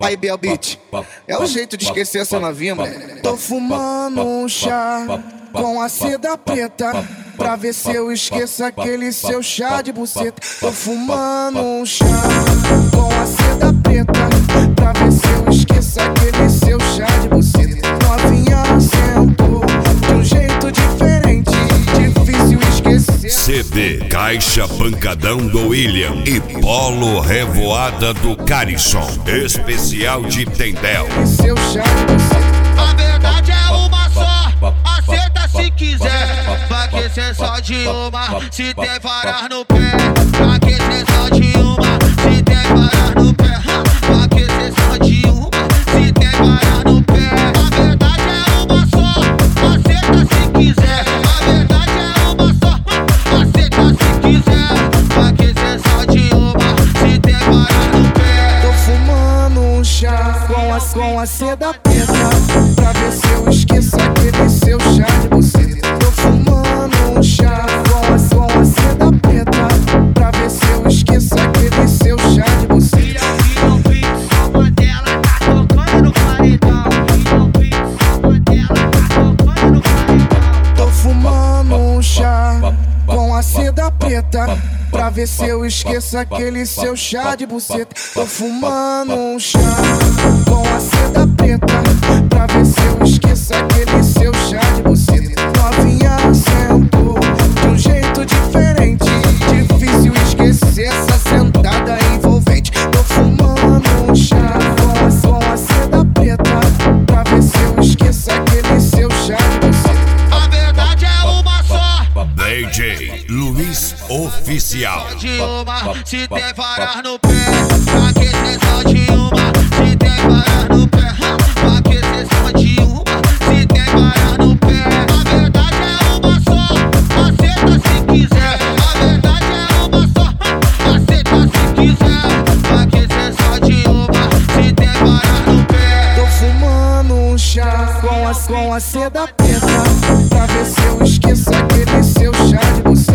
Aí, Bel Beat, é o jeito de esquecer essa novinha, mano. Tô fumando um chá com a seda preta, pra ver se eu esqueço aquele seu chá de buceta. Tô fumando um chá com a seda preta, pra ver se eu esqueço aquele seu chá de buceta. Novinha sentou de um jeito diferente, difícil esquecer. CD Caixa Pancadão do William e Polo Revoada do Carisson, especial de Tendel. Seu chá de buceta. A verdade é uma só, aceita se quiser. Vai que cê só de uma, se tem varas no pé. Vai que cê só de uma, se tem varas no pé. Vai que cê só de uma, se tem varas no pé. A verdade é uma só, aceita se quiser. A verdade é uma só, aceita se quiser. Vai que cê só de uma, se tem varas no pé. Tô fumando um chá com a seda preta, pra ver se eu esqueço aquele seu chá de buceta. Tô fumando um chá com a seda preta, pra ver se eu esqueço aquele seu chá de buceta. E no beat, só dela tá tocando no paredão. E no beat, só dela tá tocando no paredão. Tô fumando um chá com a seda preta, pra ver se eu esqueço aquele seu chá de buceta. Tô fumando um chá com a seda preta, pra ver se eu esqueço aquele seu chá de buceta. Novinha sentou de um jeito diferente, difícil esquecer essa sentada envolvente. Tô fumando um chá com a seda preta, pra ver se eu esqueço aquele seu chá de buceta. A verdade é uma só, DJ Luiz Oficial. de uma, se tem varas no pé. Pra que cê só de uma, se tem varas no pé. Pra que cê só de uma, se tem varas no pé. A verdade é uma só, aceita se quiser. A verdade é uma só, aceita se quiser. Pra que cê só de uma, se tem varas no pé. Tô fumando um chá com a seda preta, pra ver se eu esqueço aquele seu chá de buceta.